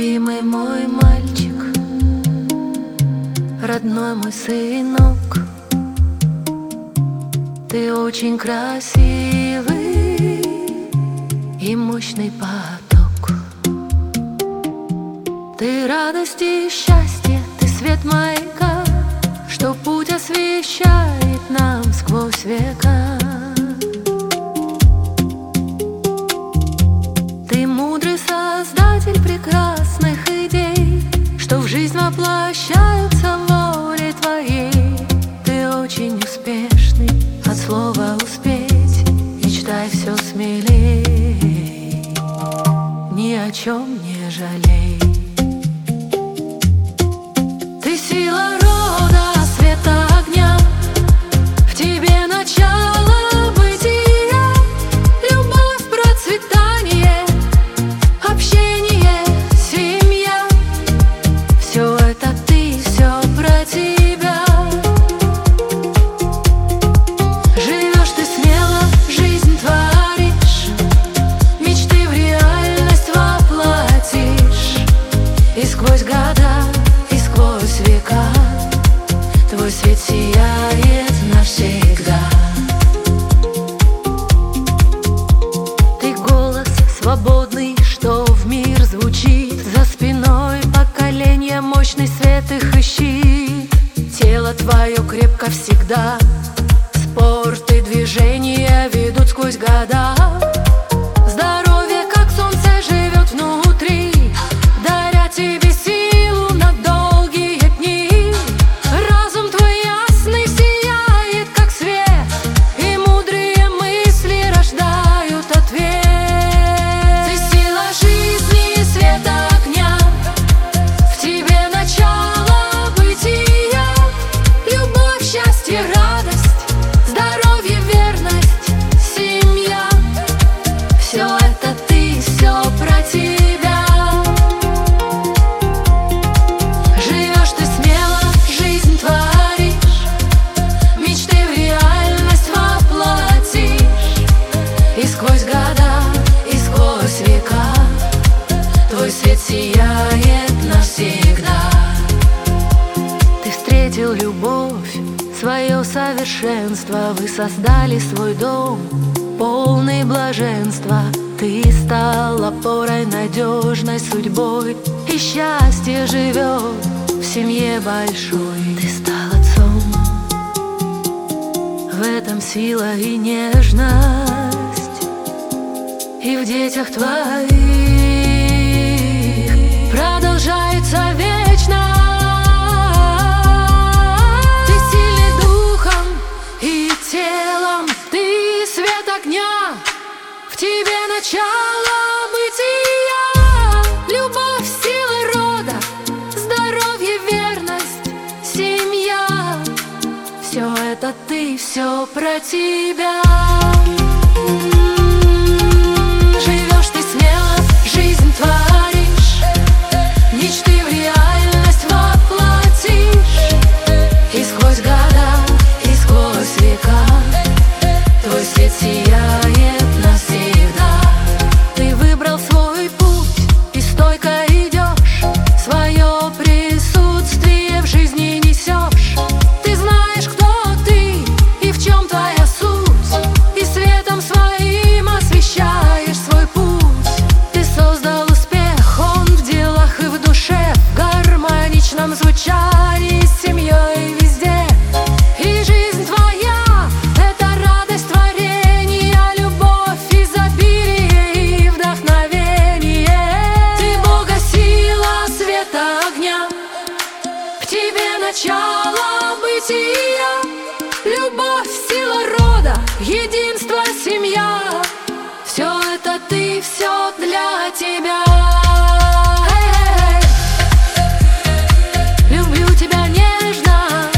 Любимый мой мальчик, родной мой сынок, ты очень красивый и мощный поток. Ты радость и счастье, ты свет маяка, что путь освещает нам сквозь века. Ты мудрый создатель прекрасных идей, что в жизнь воплощаются в воле твоей. Ты очень успешный, от слова успеть, мечтай все смелей, ни о чем не жалей. Ты сила рода, света огня, в тебе начало бытия, любовь, процветание, общение, семья. Все это ты, все про тебя. Живешь ты смело, жизнь творишь, мечты в реальность воплотишь. И сквозь года, и сквозь века твой свет сияет навсегда. Ты голос свободный, что в мир звучит, за спиной поколения мощный свет их ищет. Тело твое крепко всегда, спорт и движения ведут сквозь года. Здоровье, как солнце, живет внутри, даря тебе силу на долгие дни. Разум твой ясный сияет, как свет, и мудрые мысли рождают ответ. Ты сила жизни, свет огня, в тебе начало бытия, любовь, счастье, радость, здоровье, верность, семья. Все это ты, все про тебя. Живешь ты смело, жизнь творишь, мечты в реальность воплотишь. И сквозь года, и сквозь века твой свет сияет навсегда. Ты встретил любовь, свое совершенство, вы создали свой дом, полный блаженства. Ты стал опорой, надежной судьбой, и счастье живет в семье большой. Ты стал отцом, в этом сила и нежность, и в детях твоих продолжается вечно. Ты сильный духом и телом, ты свет огня, в тебе начало бытия, любовь, сила рода, здоровье, верность, семья. Все это ты, все про тебя. Живешь ты смело, жизнь творишь, мечты в реальность воплотишь. И сквозь года, и сквозь века твой свет сияет навсегда. Ты выбрал свой путь и стойко идешь, свое присутствие в жизни несешь. Ты знаешь, кто ты и в чем твоя суть, и светом своим освещаешь свой путь. Ты создал успех, он в делах и в душе, в гармоничном звучании с семьей везде. И жизнь твоя — это радость творения, любовь, изобилие и вдохновение. Ты Бога сила, света огня, в тебе начало бытия, любовь, сила рода, единство, семья. Все это ты, все для тебя. Люблю тебя нежно,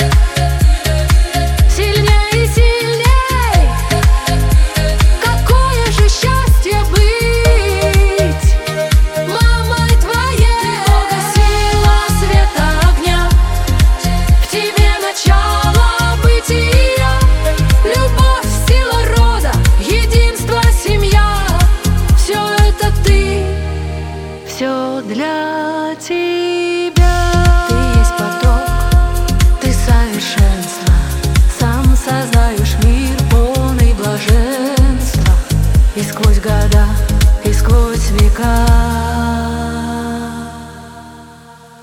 сильней и сильней. Какое же счастье быть мамой твоей. Бога сила, света огня, в тебе начало бытия, любовь, сила рода, единство, семья. Все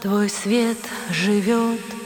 Твой свет живет